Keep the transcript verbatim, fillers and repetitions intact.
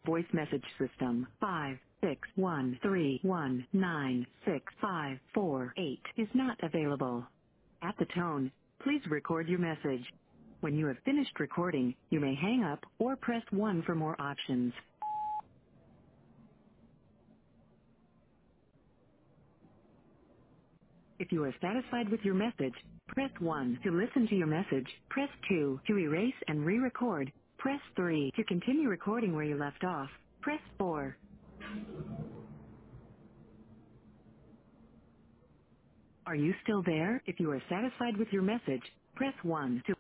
voice message system five six one three one nine six five four eight is not available. At the tone, please record your message. When you have finished recording, you may hang up or press one for more options. If you are satisfied with your message, press one. To listen to your message, press two. To erase and re-record, press three. To continue recording where you left off, press four. Are you still there? If you are satisfied with your message, press one. To